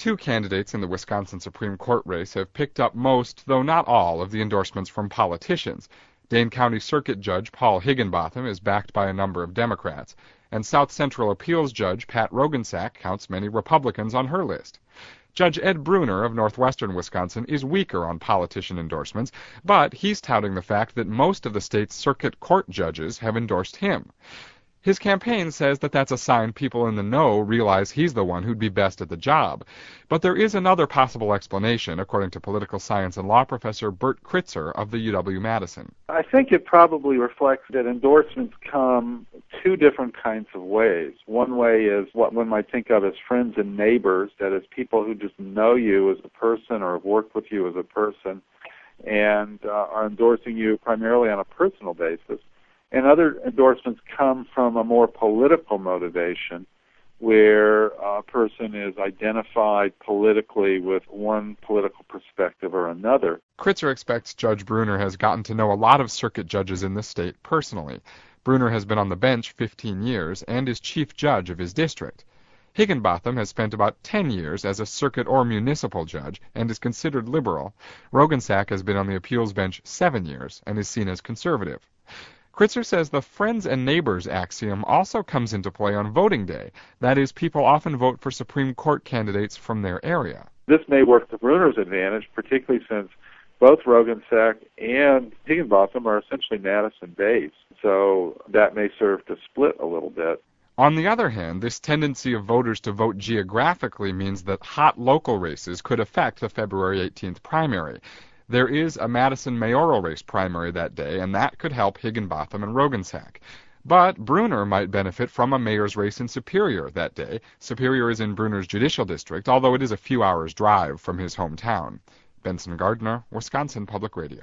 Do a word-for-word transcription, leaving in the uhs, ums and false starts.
two candidates in the Wisconsin Supreme Court race have picked up most, though not all, of the endorsements from politicians. Dane County Circuit Judge Paul Higginbotham is backed by a number of Democrats, and South Central Appeals Judge Pat Roggensack counts many Republicans on her list. Judge Ed Bruner of northwestern Wisconsin is weaker on politician endorsements, but he's touting the fact that most of the state's circuit court judges have endorsed him. His campaign says that that's a sign people in the know realize he's the one who'd be best at the job. But there is another possible explanation, according to political science and law professor Bert Kritzer of the U W-Madison. I think it probably reflects that endorsements come two different kinds of ways. One way is what one might think of as friends and neighbors, that is, people who just know you as a person or have worked with you as a person and uh, are endorsing you primarily on a personal basis. And other endorsements come from a more political motivation, where a person is identified politically with one political perspective or another. Kritzer expects Judge Bruner has gotten to know a lot of circuit judges in the state personally. Bruner has been on the bench fifteen years and is chief judge of his district. Higginbotham has spent about ten years as a circuit or municipal judge and is considered liberal. Roggensack has been on the appeals bench seven years and is seen as conservative. Kritzer says the friends and neighbors axiom also comes into play on voting day. That is, people often vote for Supreme Court candidates from their area. This may work to Bruner's advantage, particularly since both Roggensack and Higginbotham are essentially Madison-based, so that may serve to split a little bit. On the other hand, this tendency of voters to vote geographically means that hot local races could affect the February eighteenth primary. There is a Madison mayoral race primary that day, and that could help Higginbotham and Roggensack. But Bruner might benefit from a mayor's race in Superior that day. Superior is in Bruner's judicial district, although it is a few hours' drive from his hometown. Benson Gardner, Wisconsin Public Radio.